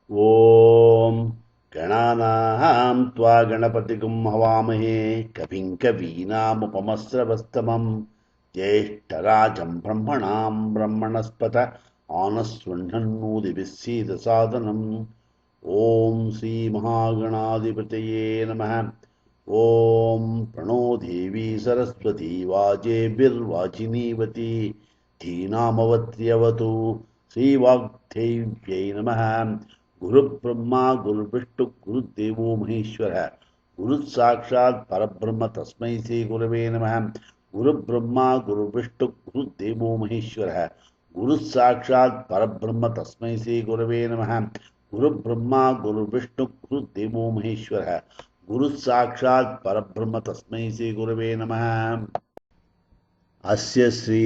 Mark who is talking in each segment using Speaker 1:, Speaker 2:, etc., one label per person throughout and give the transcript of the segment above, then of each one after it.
Speaker 1: ಓಂ ಗಣಾನಾಂ ತ್ವಾ ಗಣಪತಿಗುಂ ಹವಾಮಹೇ ಕವಿಂ ಕವೀನಾಮುಪಮಸ್ರವಸ್ತಮಂ ಜ್ಯೇಷ್ಠರಾಜಂ ಬ್ರಹ್ಮಣಾಂ ಬ್ರಹ್ಮಣಸ್ಪತ ಆನಸ್ವಹ್ನನ್ನೂದಿಭಿಸ್ಸೀದಸಾದನಂ. ಓಂ ಶ್ರೀ ಮಹಾಗಣಾಧಿಪತಯೇ ನಮಃ. ಓಂ ಪ್ರಣೋ ದೇವಿ ಸರಸ್ವತಿ ವಾಜೇಭಿರ್ವಾಚಿನೀವತಿ ಧೀನಾಮವತ್ರ್ಯವತು. ಶ್ರೀವಾಗ್ದೇವ್ಯೈ ನಮಃ. ಗುರುಬ್ರಹ್ಮ ಗುರುವಿಷ್ಣು ಗುರುದೇವೋ ಮಹೇಶ್ವರ ಗುರು ಸಾಕ್ಷಾತ್ ಪರಬ್ರಹ್ಮ ತಸ್ಮೈ ಶ್ರೀ ಗುರವೇ ನಮಃ. ಗುರುಬ್ರಹ್ಮ ಗುರುವಿಷ್ಣು ಗುರುದೇವೋ ಮಹೇಶ್ವರ ಗುರು ಸಾಕ್ಷಾತ್ ಪರಬ್ರಹ್ಮ ತಸ್ಮೈ ಶ್ರೀ ಗುರವೇ ನಮಃ. ಗುರುಬ್ರಹ್ಮ ಗುರುವಿಷ್ಣು ಗುರುದೇವೋ ಮಹೇಶ್ವರ ಗುರು ಸಾಕ್ಷಾತ್ ಪರಬ್ರಹ್ಮ ತಸ್ಮೈ ಶ್ರೀ ಗುರವೇ ನಮಃ. ಅಸ್ಯ ಶ್ರೀ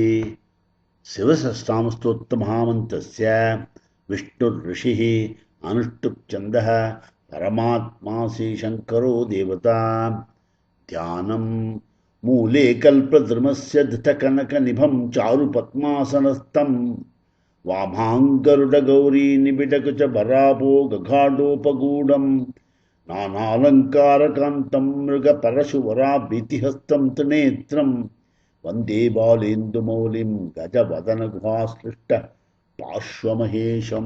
Speaker 1: ಶಿವಸಹಸ್ರನಾಮಸ್ತೋತ್ರಮಹಾಮಂತ್ರಸ್ಯ ವಿಷ್ಣುರ್ಋಷಿಃ ಅನುಷ್ಠುಪ್ಛಂದಃ ಪರಮಾತ್ಮಾ ಶ್ರೀಶಂಕರೋ ದೇವತಾ. ಧ್ಯಾನಂ ಮೂಲೆ ಕಲ್ಪದ್ರುಮಸ್ಯ ಧೃತಕನಕನಿಭಂ ಚಾರುಪದ್ಮಾಸನಸ್ಥಂ ವಾಮಾಂಗರುಡಗೌರೀ ನಿಬಿಡಕುಚಬರಾಭೋ ಗಗಾಢೋಪಗೂಢಂ ನಾನಾಲಂಕಾರಕಾಂತಂ ಮೃಗಪರಶುವರಾಭೀತಿಹಸ್तं ತ್ರಿನೇತ್ರಂ ವಂದೇ ಬಾಲೇಂದುಮೌಲಿಂ ಗಜವದನಗುಹಾಶ್ಲಿಷ್ಟ ಪಾರ್ಶ್ವಮಹೇಶಂ.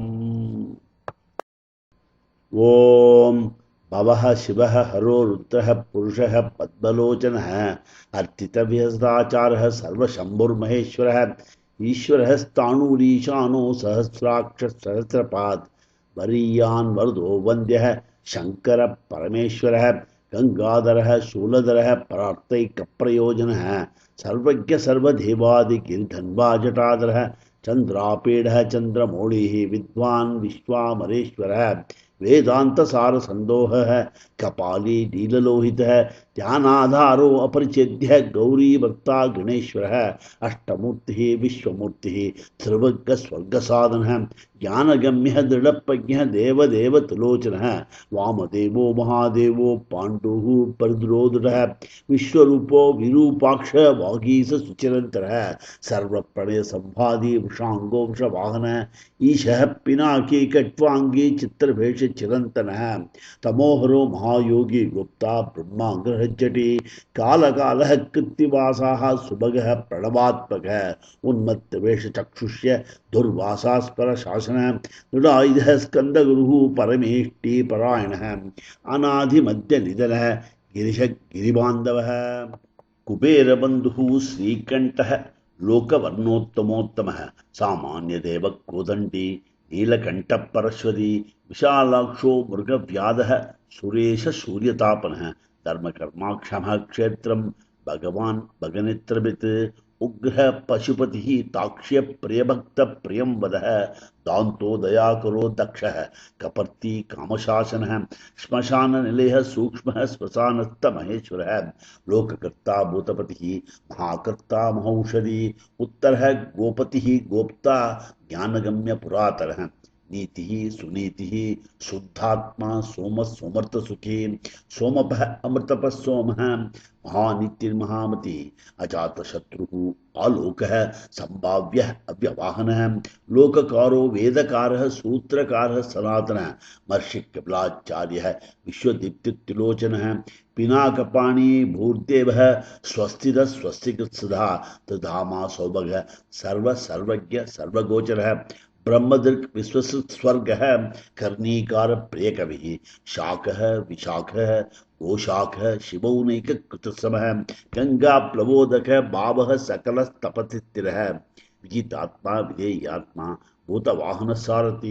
Speaker 1: ಓಂ ಭವಃ ಶಿವಃ ಹರೋ ರುದ್ರಃ ಪುರುಷಃ ಪದ್ಮಲೋಚನಃ ಅರ್ಚಿತವ್ಯಸದಾಚಾರಃ ಸರ್ವಶಂಭುರ್ಮಹೇಶ್ವರಃ ಈಶ್ವರಃ ಸ್ಥಾಣುರೀಶಾನೋ ಸಹಸ್ರಾಕ್ಷ ಸಹಸ್ರಪಾದ್ ವರೀಯಾನ್ ವರದೋ ವಂದ್ಯಃ ಶಂಕರ ಪರಮೇಶ್ವರಃ ಗಂಗಾಧರಃ ಶೂಲಧರಃ ಪರಾರ್ಥೈಕಪ್ರಯೋಜನಃ ಸರ್ವಜ್ಞ ಸರ್ವದೇವಾದಿಗಿರಿಧನ್ವಾ ಜಟಾಧರಃ ಚಂದ್ರಾಪೀಡಃ ಚಂದ್ರಮೌಳಿಃ ವಿದ್ವಾನ್ ವಿಶ್ವಾಮರೇಶ್ವರಃ ವೇದಾಂತಸಾರಸಂದೋಹಃ ಕಪಾಲಿ ನೀಲಲೋಹಿತಃ ಧ್ಯಾನಾಧಾರೋ ಅಪರಿಚ್ಛೇದ್ಯಃ ಗೌರೀಭಕ್ತಾ ಗಣೇಶ್ವರಃ ಅಷ್ಟಮೂರ್ತಿಃ ವಿಶ್ವಮೂರ್ತಿಃ ಸರ್ವಜ್ಞ ಸ್ವರ್ಗಸಾಧನಃ ಜ್ಞಾನಗಮ್ಯಃ ದೃಢಪ್ರಜ್ಞಃ ದೇವದೇವತುಲೋಚನಃ ವಾಮದೇವೋ ಮಹಾದೇವೋ ಪಾಂಡುಃ ಪರದ್ರೋದುಡಃ ವಿಶ್ವರೂಪೋ ವಿರೂಪಾಕ್ಷ ವಾಗೀಶ ಸುಚಿರಂತರಃ ಸರ್ವಪ್ರಣಯ ಸಂವಾದಿ ವೃಷಾಂಗೋ ವೃಷವಾಹನ ಈಶಃ ಪಿನಾಕಿ ಕಟ್ವಾಂಗಿ ಚಿತ್ರಭೇಷ ಚಿರಂತನಃ ತಮೋಹರೋ ಮಹಾಯೋಗಿ ಗುಪ್ತಾ ಬ್ರಹ್ಮಾಂಗ್ರಹಜ್ಜಟಿ ಕಾಲಕಾಲಃ ಕೃತ್ತಿವಾಸಾಃ ಸುಭಗಃ ಪ್ರಣವಾತ್ಮಕಃ ಉನ್ಮತ್ತವೇಷಚಕ್ಷುಷ್ಯ ದುರ್ವಾಸಾಸ್ಪರ ಶಾಸನ ದೃಢಾಯುಧಃ ಸ್ಕಂದಗುರುಃ ಪರಮೇಷ್ಠಿ ಪರಾಯಣಃ ಅನಾಧಿಮಧ್ಯ ನಿಧನಃ ಗಿರಿಶ ಗಿರಿಬಾಂಧವಃ ಕುಬೇರಬಂಧುಃ ಶ್ರೀಕಂಠಃ ಲೋಕವರ್ಣೋತ್ತಮೋತ್ತಮಃ ಸಾಮಾನ್ಯದೇವ ಕೋದಂಡಿ ನೀಲಕಂಠಪರಶ್ವತಿ ವಿಶಾಲಾಕ್ಷೋ ಮೃಗವ್ಯಾಧಃ ಸುರೇಶ ಸೂರ್ಯತಾಪನಃ ಧರ್ಮಕರ್ಮಾಕ್ಷಮಃ ಕ್ಷೇತ್ರಂ ಭಗವಾನ್ ಭಗನೇತ್ರಭಿತ್ ಉಗ್ರಃ ಪಶುಪತಿಃ ತಾಕ್ಷ್ಯ ಪ್ರಿಯಭಕ್ತ ಪ್ರಿಯಂ ವದಃ ದಾಂತೋ ದಯಾಕರೋ ದಕ್ಷಃ ಕಪರ್ತಿ ಕಾಮಶಾಸನಃ ಶ್ಮಶಾನ ನಿಲಯಃ ಸೂಕ್ಷ್ಮಃ ಸ್ಮಶಾನಸ್ಥ ಮಹೇಶ್ವರಃ ಲೋಕಕರ್ತಾ ಭೂತಪತಿಃ ಮಹಾಕರ್ತಾ ಮಹೌಷಧಿ ಉತ್ತರಃ ಗೋಪತಿಃ ಗೋಪ್ತಾ ಜ್ಞಾನಗಮ್ಯ ಪುರಾತನಃ ನೀತಿಃ ಸುನೀತಿಃ ಶುದ್ಧಾತ್ಮ ಸೋಮ ಸೋಮರ್ಥ ಸುಖಿ ಸೋಮಪಃ ಅಮೃತಪಃ ಸೋಮಃ ಮಹಾನಿತ್ಯರ್ಮಹಾಮತಿ ಅಜಾತಶತ್ರುಃ ಆಲೋಕಃ ಸಂಭಾವ್ಯಃ ಅವ್ಯವಾಹನಃ ಲೋಕಕಾರೋ ವೇದಕಾರಃ ಸೂತ್ರಕಾರಃ ಸನಾತನಃ ಮರ್ಷಿಕಪಿಲಾಚಾರ್ಯಃ ವಿಶ್ವದೀಪ್ತಿತ್ರಿಲೋಚನಃ ಪಿನಾಕಪಾಣಿ ಭೂರ್ದೇವಃ ಸ್ವಸ್ತಿದಃ ಸ್ವಸ್ತಿಕೃತ್ಸದಾ ತಧಾಮ ಸೌಭಗಃ ಸರ್ವಜ್ಞ ಸರ್ವಗೋಚರಃ ब्रह्मदृक् विश्वसृत् स्वर्गः कर्णीकार प्रियकविः शाकः विशाखः गोशाखः शिवौनैककृतसमः गङ्गाप्लवोदकः भावः सकलस्तपतिस्थिरः विजितात्मा विधेयात्मा भूतवाहनसारथी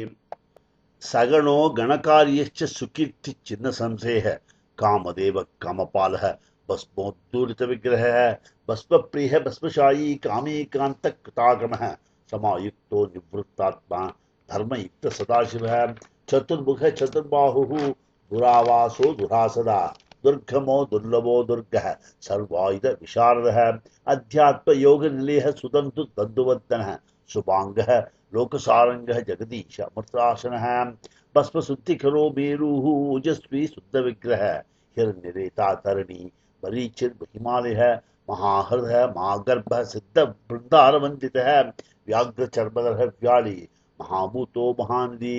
Speaker 1: सगणो गणकार्यश्च सुकीर्तिचिह्नसंशयः कामदेव कामपालः भस्मोद्धूलितविग्रहः भस्मप्रियः भस्मशायी कामीकान्तकृतागमः समायुक्तो निवृत्तात्मा धर्मयुक्त सदाशिवः चतुर्मुख चतुर्बाहुः दुरावासो दुरासदा दुर्गमो दुर्लभो दुर्गः सर्वायुध विशारदः अध्यात्म योग निलयः सुदन्तु दन्तुवदनः शुभांगः लोकसारंगः जगदीश अमृतासनः भस्मशुद्धिकरो मेरुः ओजस्वी शुद्ध विग्रह हिरण्यरेता तरणि मरीचिर्हिमालयः महाहृदः महागर्भः सिद्ध वृंदारवंदितः व्याघ्रचर्मधरः व्याली महाभूतो महानिधि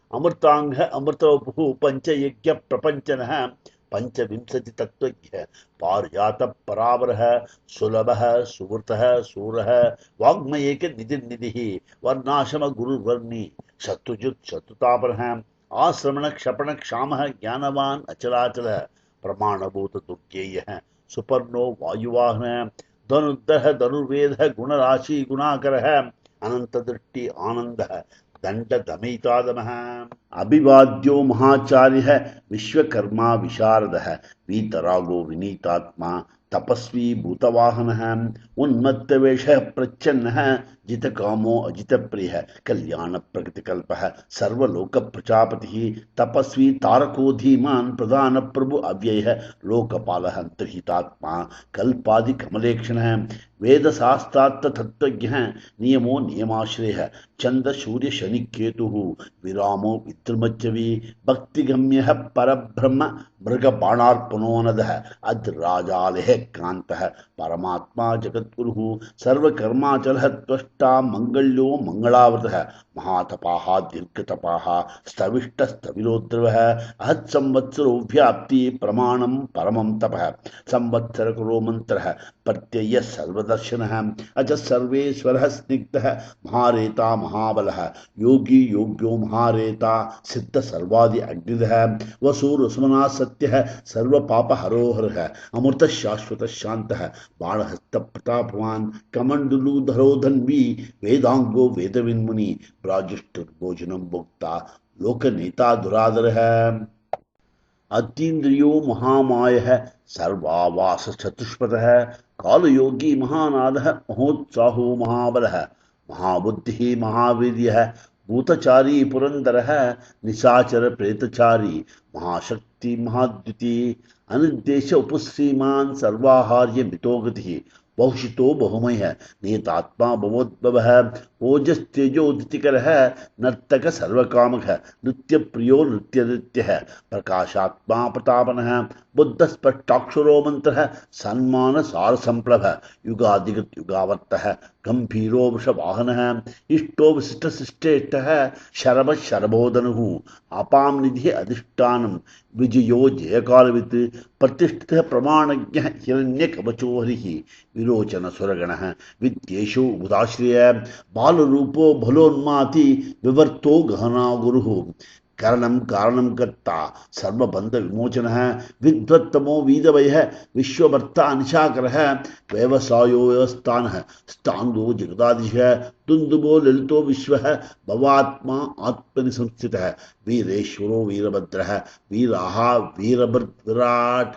Speaker 1: अमृतांग अमृतवपु पंचयज्ञ प्रपंचन पंचविंशति तत्त्वज्ञ पारिजात परावर सुलभ सुवृत सूर वाग्मयेक निधि वर्णाशम गुरुवर्णी शत्रुजुत शत्रुतापर आश्रमण क्षपण क्षाम ज्ञानवान अचलाचल प्रमाणभूत दुर्गेय सुपर्णो वायुवाहन धनुर्धर धनुर्वेद गुणराशि गुणाकर अनंत दृष्टि आनंद दंड दमयितादमः अभिवाद्यो महाचार्य विश्वकर्मा विशारद वीतरागो विनीतात्मा तपस्वी भूतवाहन उन्मत्त वेश प्रच्छन्न जित कामो अजित प्रिय कल्याण प्रकृतिकल्प सर्वलोक प्रजापति तपस्वी तारको धीमान प्रधान प्रभु अव्यय लोकपाल अंतर्हितात्मा कल्पादि कमलेक्षण वेद शास्त्रार्थ तत्वज्ञ नियमो नियमाश्रय चंद सूर्य शनि केतु विरामो विद्रुमच्चवी भक्तिगम्य परब्रह्म मृग बाणार्पणोनद अद्राजालय क्रांत परमात्मा जगद्गुरु सर्वकर्माचल त्वष्टा मंगल्यो मंगलावृत महातपाः दीर्घतपाः स्तविष्टस्तविरोद्रवः अहत् संवत्सरो व्याप्ति प्रमाणं परमं तपः संवत्सर करो मंत्रः प्रत्यय सर्वदर्शनः अच सर्वेश्वरः स्निग्धः महारेता महाबलः योगी योग्यो महारेता सिद्ध सर्वादि अग्निदः वसूरुस्मना सत्यः सर्व पाप हरोहरः अमृत शाश्वत शान्तः बाणहस्त प्रतापवान कमंडलूधरो धन्वी वेदांगो वेदविन्मुनि ब्राजुष्टुर्भोजनं भोक्ता लोकनेता दुरादरः अतीन्द्रियो महामायः सर्वावास चतुष्पदः कालयोगी महानादः महोत्साहो महाबलः महाबुद्धिः महावीर्यः भूतचारी पुरंदरः निशाचर प्रेतचारी महाशक्ति महाद्युति अनुद्देश्य उपश्रीमान सर्वाहार्य मितोगति बहुषितो बहुमय नेतात्मा भवोद्भवः ओजस्तेजोदितिकरः नर्तक सर्वकामः नृत्य प्रियो नृत्यदित्यः प्रकाशात्मा प्रतापनः बुद्ध स्पष्टाक्षरो मंत्रः सन्मान सार संप्लव युगादिगत युगावर्तः गंभीरो वृषवाहनः इष्टो विशिष्ट शिष्टेष्टः शरभ शरभोदनुः अपाम निधि अधिष्ठानं विजयो जयकालवित् प्रतिष्ठितः प्रमाणज्ञः हिरण्यकवचो हरिः विरोचन सुरगणः विद्येषु उदाश्रय बालरूपो भलोन्माति विवर्तो गहना गुरुः करणं कारणं कर्ता सर्वबंध विमोचनः विद्वत्तमो वीदवयः विश्वभर्ता निशाकरः व्यवसायो व्यवस्थानः स्थान्दो जगदादिशः दुन्दुभो ललितो विश्वः भवात्मा आत्मनि संस्थितः वीरेश्वरो वीरभद्रः वीराः वीरभद्राट्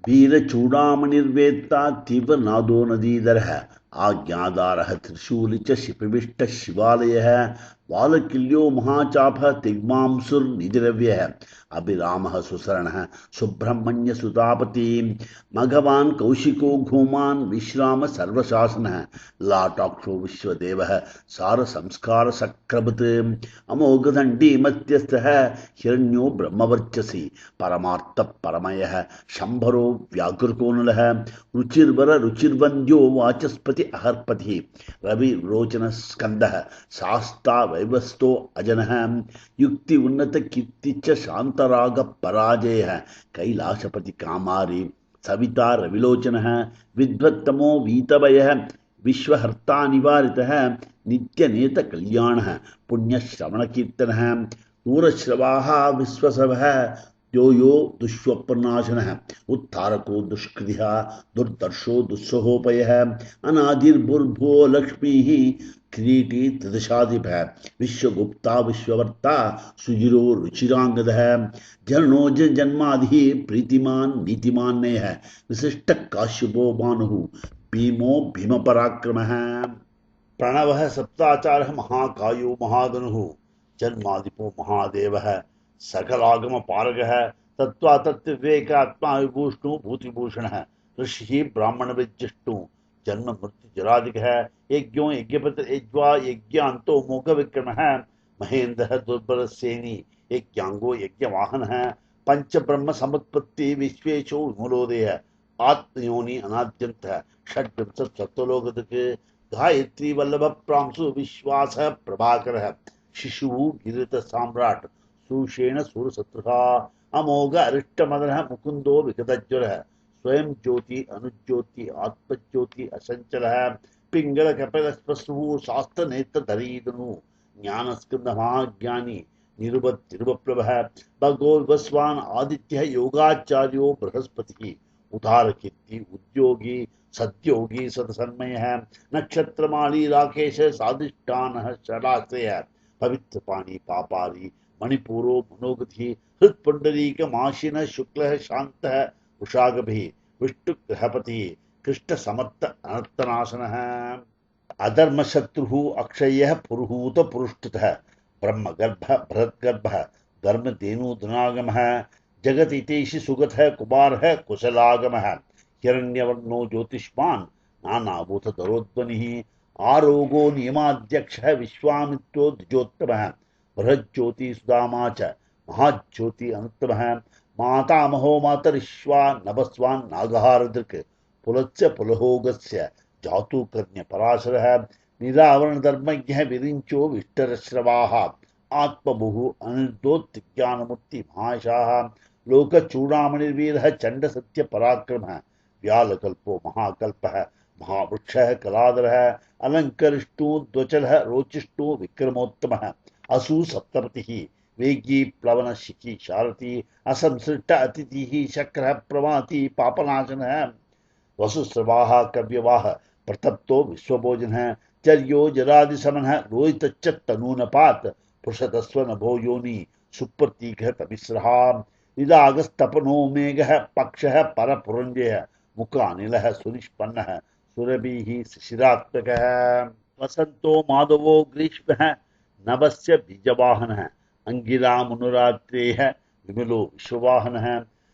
Speaker 1: वीरचूडामणिर्वेत्ता तीव्रनादो नदीधरः आज्ञाधारः त्रिशूलि च शिपिविष्ट शिवालयः बालकिल्यो महाचापः तिग्मांसुर्निधिरव्यः अभिरामः सुसरणः सुब्रह्मण्य सुतापति मघवान् कौशिको घूमान् विश्राम सर्वशासनः लाटाक्षो विश्वदेवः सार संस्कार सक्रभृत् अमोघदण्डी मध्यस्थः हिरण्यो ब्रह्मवर्चसी परमार्थ परमयः शंभरो व्याघ्रकोणलः रुचिर्वर रुचिर्वन्द्यो वाचस्पति अहर्पति रवि रोचन स्कंदः शास्ता वैवस्तो अजनः युक्ति उन्नत कीर्ति च शांतराग पराजयः कैलाशपति कामारी सविता रविलोचनः विद्वत्तमो वीतभयः विश्वहर्ता निवारितः नित्यनेत कल्याणः पुण्यश्रवण कीर्तनः दूरश्रवाः विश्वसवः यो यो दुष्स्वप्नाशनः उत्तारको दुष्कृतिः दुर्दर्शो दुस्सहोपयः अनादिर्भुर्भुवो लक्ष्मीः किरीटी त्रिदशाधिपः विश्वगुप्ता विश्ववर्ता सुजिरो रुचिरांगदः जनो जन्मादि प्रीतिमान नीतिमान्यः विशिष्ट काश्यपो भानुः भीमो भीमपराक्रमः प्रणवः सप्ताचारः महाकायो महाधनुः जन्मादिपो महादेवः सकलागम पारगः तत्वा तत्विवेकात्मा विभूषणो भूतिभूषणः ऋषिः ब्राह्मण विज्जिष्णु जन्म मृत्यु जरादिकः यज्ञो यज्ञपति यज्वा यज्ञान्तो मोघ विक्रमः महेन्द्रः दुर्बलसेनी यज्ञांगो यज्ञवाहनः पंच ब्रह्म समुत्पत्ति विश्वेशो विमलोदयः आत्मयोनि अनाद्यन्तः षड्विंशत् सत्त्वलोकदिक् गायत्री वल्लभ प्रांशु विश्वासः प्रभाकरः शिशुः गिरित साम्राट सूषेण सूरशत्रुः अमोघ अरिष्टमदनः मुकुन्दो विगतज्वरः स्वयं ज्योति अनुज्योति आत्मज्योति असंचलः पिंगल कपिलस्पृशुः शास्त्रनेत्रधरीधनुः ज्ञानस्कंद महाज्ञानी निरुपप्लवः भगवद्भगवान् आदित्यः योगाचार्यो बृहस्पतिः उदारकीर्ति उद्योगी सद्योगी सतसन्मयः नक्षत्रमाली राकेश साधिष्ठानः षडाश्रयः पवित्रपाणि पापारी मणिपूरो मनोगतिः हृत्पुण्डरीकमाशिनः शुक्लः शान्तः उषागभिः विष्णुगृहपतिः कृष्णसमर्थ अनर्थनाशनः अधर्मशत्रुः अक्षयः पुरुहूत पुरुष्टुतः ब्रह्मगर्भ भरतगर्भः धर्मधेनुधनागमः जगतितेषि सुगतः कुमारः कुशलागमः हिरण्यवर्णो ज्योतिष्मान् नानाभूतधरोध्वनिः आरोगो नियमाध्यक्षः विश्वामित्रो द्विजोत्तमः बृहज्योति सुदामा च महाज्योति अनुत्तमः मातामहो मातरिश्वा नभस्वान् नागहारदृक् पुलस्य पुलहोगस्य जातुकर्ण्य पराशरः निरावरणधर्मज्ञः विरिञ्चो विष्टरश्रवाः आत्मभुः अनिर्दोत्ज्ञानमूर्ति महाशाः लोकचूडामणिर्वीरः चण्डसत्यपराक्रमः व्यालकल्पो महाकल्पः महावृक्षः कलाधरः अलङ्करिष्णुद्वचलः रोचिष्णु विक्रमोत्तमः असु सप्तपतिः वेगी प्लवन शिखी शारथी असंसृष्ट अतिथिः शक्रः प्रमाति पापनाशनः वसुस्रवाः कव्यवाः प्रतप्तो विश्वभोजनः चर्यो जरादिशमनः रोहितच्च तनूनपात् पुरुषतस्व नभो योनि सुप्रतीकः तमिस्रः निदागस्तपनो मेघः पक्षः परपुरञ्जयः मुखानिलः सुनिष्पन्नः सुरभिः शिशिरात्मकः वसन्तो माधवो ग्रीष्मः नभस्य बीजवाहनः अंगिरामुनुरात्रेयः विमलो विश्ववाहनः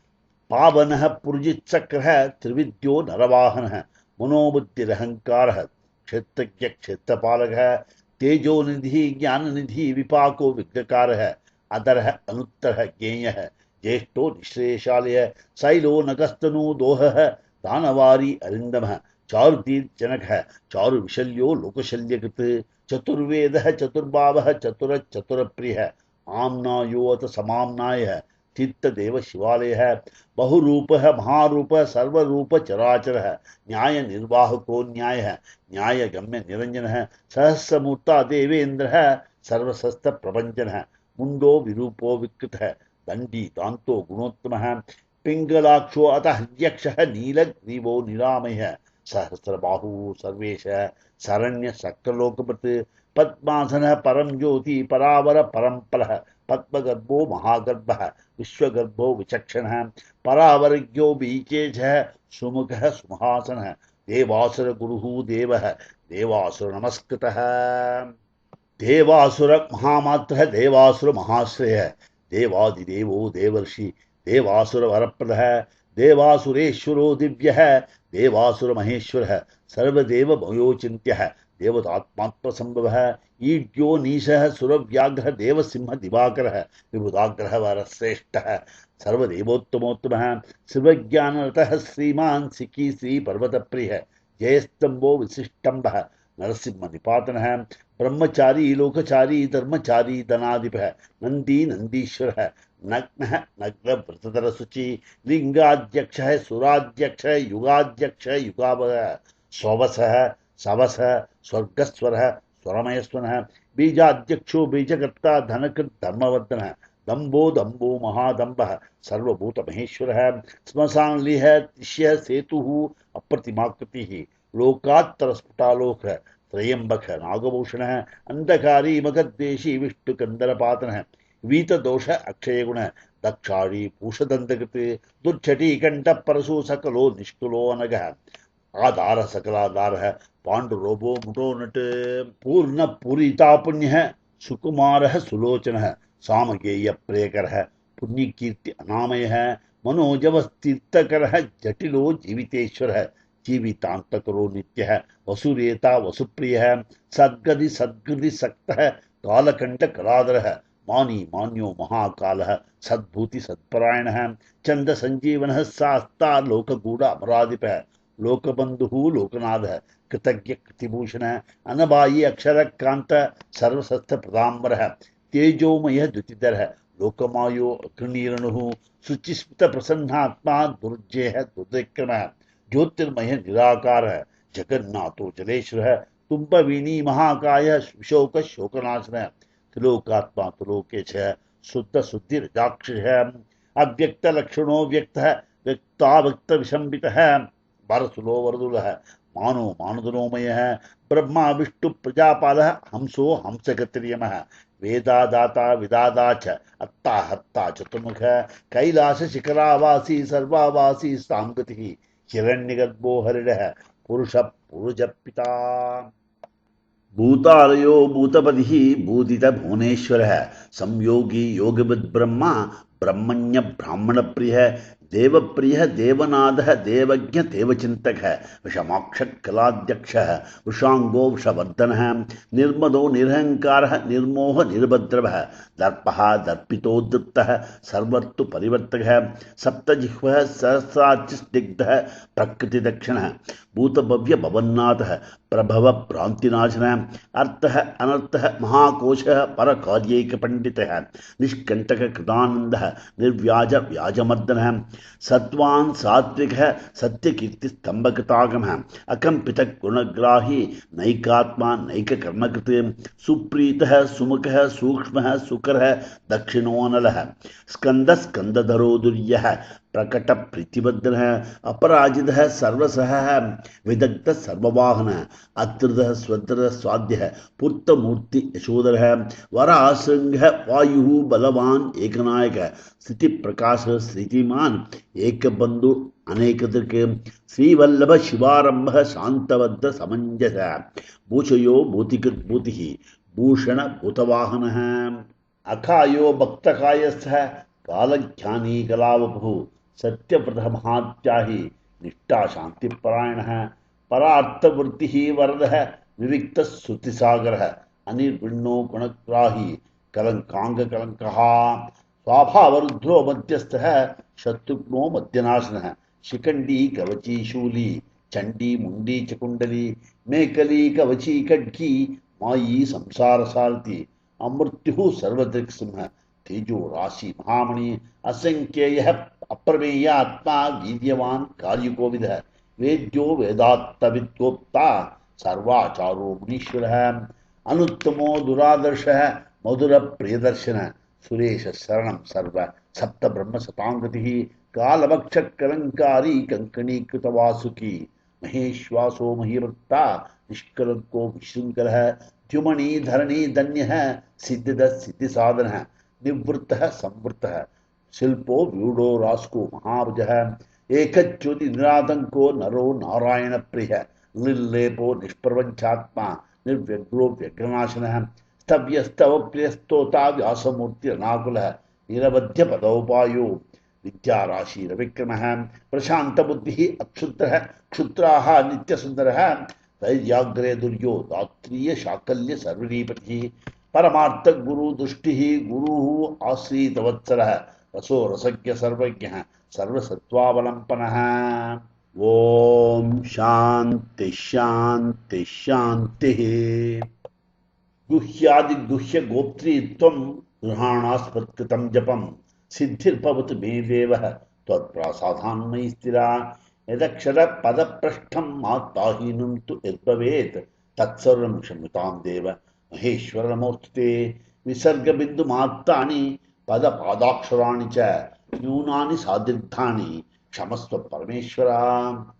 Speaker 1: पावनः पुरुजित्सक्रः त्रिविद्यो नरवाहनः मनोबुद्धिरहंकारः क्षेत्रज्ञ क्षेत्रपालकः तेजोनिधि ज्ञाननिधि विपाको विघ्नकारः अधरः अनुत्तरः ज्ञेयः ज्येष्ठो निःश्रेयशालयः शैलो नगस्तनु दोहः दानवारी अरिन्दमः चारुदीर्जनकः चारुविशल्यो लोकशल्यकृत् चतुर्वेदः चतुर्भावः चतुरप्रियः आम्नायोऽथ समाम्नायः तीर्थदेव शिवालयः बहुरूपः महारूपः सर्वरूप चराचरः न्याय निर्वाहको न्यायः न्यायगम्य निरंजनः सहस्रमूर्ता देवेन्द्रः सर्वशस्त्र प्रभंजनः मुंडो विरूपो विकृतः दंडी दान्तो गुणोत्तमः पिंगलाक्षो अतः हर्यक्षः नीलग्रीवो निरामयः सहस्रबाहुः सर्वेशः शरण्य सक्कलोकपत् पद्मासनः परम ज्योति परावर परम्परः पद्मगर्भो महागर्भः विश्वगर्भो विचक्षणः परावरज्ञो बीकेशः सुमुखः सुमहासनः देवासुर गुरुः देवः देवासुर नमस्कृतः देवासुर महामात्रः देवासुर महाश्रयः देवादिदेवो देवर्षि देवासुर वरप्रदः देवासुरेश्वरो दिव्यः देवासुर महेश्वरः सर्वदेव भयोचिन्त्यः देवतात्मात्मसंभवः ईड्यो नीशः सुरव्याघ्रः देवसिंह दिवाकरः विबुधाग्रह वरश्रेष्ठः सर्वदेवोत्तमोत्तमः शिवज्ञानरतः श्रीमान् सिकी श्री पर्वतप्रियः जयस्तंभो विशिष्टंभः नरसिंह निपातनः ब्रह्मचारी लोकचारी धर्मचारी धनाधिपः नंदी नंदीश्वरः नग्नः नग्नव्रतधर शुचि लिंगाध्यक्षः सुराध्यक्षः युगाध्यक्षः युगावः स्ववसः सवसः स्वर्गस्वरः स्वरमयस्वनः बीजाध्यक्षो बीजकर्ता धनकृत् धर्मवर्धनः दम्भो दम्भो महादम्भः सर्वभूत महेश्वरः श्मशानलिह तिष्यः सेतुः अप्रतिमाकृतिः लोकात्तरस्फुटालोकः त्रयंबक नागभूषणः अंधकारी मगद्देशी विष्णुकंदरपातनः वीतदोष अक्षयगुण दक्षाणी पूषदंतकृत दुर्छटी कंठ परशु सकलो निष्ठुलो अनगः आधार सकलाधारः पाण्डुरोबो मुटोनट पूर्ण पूरितापुण्यः सुकुमारः सुलोचनः सामगेय प्रियकरः पुण्यकीर्ति अनामयः मनोजवस्तीर्थकरः जटिलो जीवितेश्वरः जीवितान्तकरो नित्यः वसुरेता वसुप्रियः सद्गति सद्गति सक्तः कालकंठ कलाधरः मानी मान्यो महाकालः सद्भूति सत्परायणः चंद संजीवनः शास्ता लोकगूढ़ अमराधिपः लोकबंधुः लोकनाथः कृतज्ञ कृतिभूषणः अनबायी अक्षरकांत सर्वशस्त्र प्रदाम्बरः तेजोमय द्युतिधर लोकमायो अग्निरणु शुचिस्मित प्रसन्नात्मा दुर्जय दुर्विक्रम ज्योतिर्मय निराकार जगन्नाथो जलेश्वर तुम्बवीनी महाकाय विशोक शोकनाशन त्रिलोकात्मा त्रिलोकेश शुद्ध शुद्धि रजाक्ष अव्यक्त लक्षणो व्यक्त व्यक्ताव्यक्त विशंबित वरसुलो वरदुल मानो मानुदनोमय ब्रह्मा विष्णु प्रजापाल हंसो हंसगतिर्यम वेदादाता विदादा च अत्ता हत्ता चतुर्मुख कैलास शिखरावासी सर्वावासी सांगति हिरण्यगर्भो हरिणः पुरुष पुरुष पिता भूतालयो भूतपतिः भूदित भुवनेश्वरः संयोगी योगिविद् ब्रह्मा ब्रह्मण्य ब्राह्मण प्रिय देवप्रिय देवनाथ देवज्ञ देवचिंतक विषमाक्ष कलाध्यक्ष वृषांगो वृषवर्धन निर्मदो निरहंकार निर्मोह निर्भद्रव दर्प दर्पितो दृप्त सर्वत्तु परिवर्तक सप्तजिह्व सहस्राचिस्निग्ध प्रकृति दक्षिण भूतभव्य भवन्नाथ प्रभव भ्रांतिनाशन अर्थ अनर्थ महाकोश पर कार्यैक पंडित निष्कंटक कृतानंद निर्व्याज व्याजमर्दन सत्वान सात्विक सत्यकीर्ति स्तंभकृतागम अकंपित गुणग्राही नैकात्मा नैक कर्मकृत सुप्रीत सुमुख सूक्ष्म सुकर दक्षिणोनल स्कंद स्कंदधरो दुर्य प्रकट प्रीतिबद्ध अपराजित सर्वसह विदग्ध सर्ववाहन अत्रिद स्वद्र स्वाद्य पूर्तमूर्ति यशोधर वराशृंग वायु बलवान एकनायक स्थिति प्रकाश स्थितिमान एक बंधु अनेक दृक् श्रीवल्लभ शिवारंभ शांतवद्ध समंजस भूषयो भूतिकृत भूति भूषण भूतवाहन अखायो भक्तकायस्थ कालज्ञानी कलावभु सत्यव्रत महात्याही निष्ठा शांति परायण परार्थवृत्ति वरद विविक्त श्रुतिसागर अनिर्विण्णो गुणग्राही कलंकांग कलंक स्वाभावरुद्रो मध्यस्थ शत्रुघ्नो मध्यनाशन शिखंडी कवची शूली चंडी मुंडी चकुंडली मेकली कवची खड्गी मायी संसार सारथी अमृत्यु सर्वदृक्सिंह तेजो राशि महामणि असंख्येय अप्रमेय आत्मा वीर्यवान कार्यकोविद वेद्यो वेदात्तविद्गोप्ता सर्वाचारो मुनीश्वर अनुत्तमो दुरादर्श मधुर प्रियदर्शन सुरेश शरणं सर्व सप्त ब्रह्म शतांगति कालभक्ष कलंकारी कंकणी कृतवासुकी महेश्वासो महीवृत्ता निष्कलंको विशृंखल द्युमणि धरणी धन्य सिद्धिद सिद्धि साधन निवृत्त संवृत्त शिल्पो व्यूढ़ो रास्को महाभुज एकच्युति निरातंको नरो नारायण प्रिय निर्लेपो निष्प्रपंचात्मा निर्व्यग्रो व्यग्रनाशन स्तव्यस्तव प्रियस्तोता व्यासमूर्ति अनाकुल निरवध्य पदोपायो विद्याराशि रविक्रम प्रशांत बुद्धि अक्षुद्र क्षुद्राः नित्यसुंदर वैर्याग्रे दुर्यो दात्रीय शाकल्य सर्वरीपति परमार्थ गुरु दृष्टि गुरु आश्रितवत्सर रसो रसज्ञ सर्वज्ञ सर्वसत्वावलंपन ओम शांति शांति शांति गुह्यादि गुह्य गोप्त्रीत्वं गृहाणास्पत्कृतं जपं सिद्धिर्भवतु मे देव त्वत्प्रासादान्मयि स्थिरा यदक्षर पदपृष्ठं मात्ताहीनं तु यद्भवेत् तत्सर्वं क्षम्यतां देव महेश्वर नमोस्तुते विसर्ग बिंदु मात्राणि पद पादाक्षराणि च न्यूनानि साधितानि क्षमस्व परमेश्वरा।